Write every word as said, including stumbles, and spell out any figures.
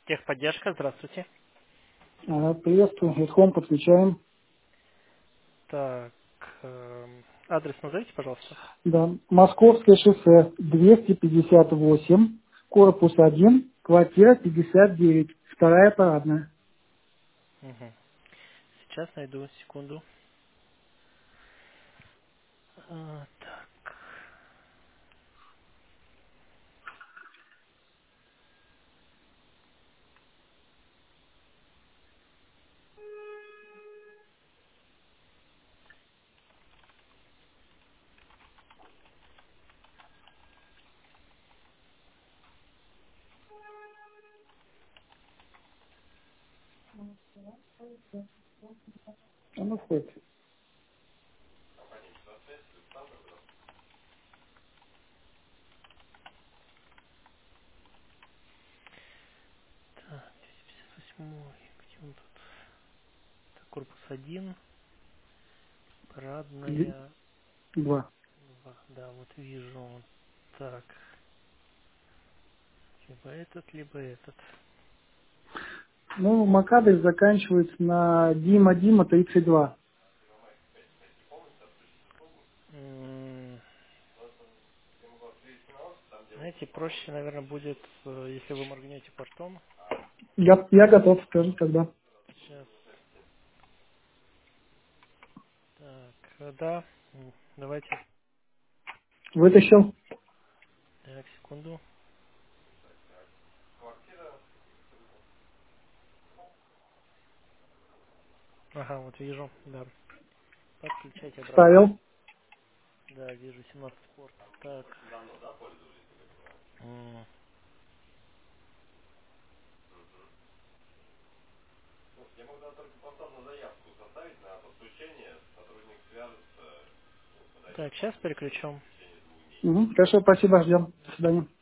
Техподдержка, здравствуйте. Ага, приветствую, Эдхом подключаем. Так, эм, адрес назовите, пожалуйста. Да, Московское шоссе двести пятьдесят восемь, корпус один, квартира пятьдесят девять, вторая парадная. Мгм. Сейчас найду, секунду. А, так, Она входит. так, двести пятьдесят восемь, где он тут? Так, корпус один, Д- парадная Два. два. Да, вот вижу. Так, либо этот, либо этот. Ну, МАК-адрес заканчивается на Дима Дима тридцать два. М, Знаете, проще, наверное, будет, э, если вы моргнете портом. Я, я готов, скажи, когда. Сейчас, так, э, да, м, давайте, Вытащил. так, секунду. Ага, вот вижу, да. Подключайте обратно. Вставил. Да, вижу семнадцатый порт. Так. м, Так, сейчас переключу. Угу. Хорошо, спасибо, ждем. До свидания.